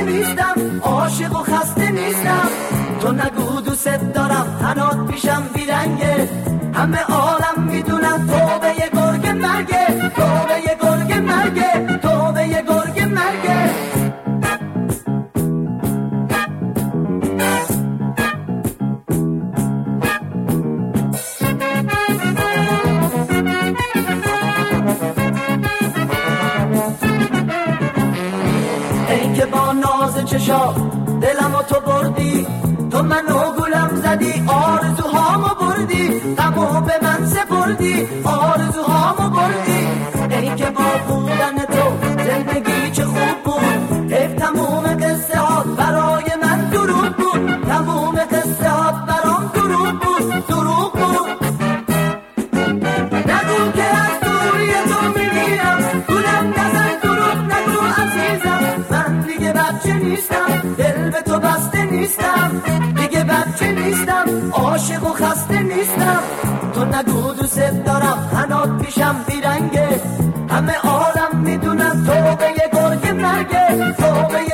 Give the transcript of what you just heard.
نیستم، عاشق و خسته نیستم. تو نگو دوست دارم تنات پیشم بیرنگه، همه عالم میدونن تو به یه گرگ مرگه، تو به یه گرگ مرگه، تو به یه گرگ مرگه. ای که با ناز چشا دلمو تو بردی، تو منو گلم زدی، آرزوهامو بردی، غمو به من سپردی، آرزوهامو بردی. ای که با بودن تو زندگی چه خوب بود، حیف تموم قصه ها برای من دروغ بود، تموم قصه ها برام دروغ بود، دروغ بود. نگو که از دوری تو میمیرم، گولم نزن دروغ نگو عزیزم. من دیگه بچه نیستم، دل به تو بسته نیستم، دیگه بچه نیستم، عاشق و خسته نیستم. تو نگو دوست دارم تنات پیشم بیرنگه، همه عالم میدونن تو به یه گرگ مرگه، تو به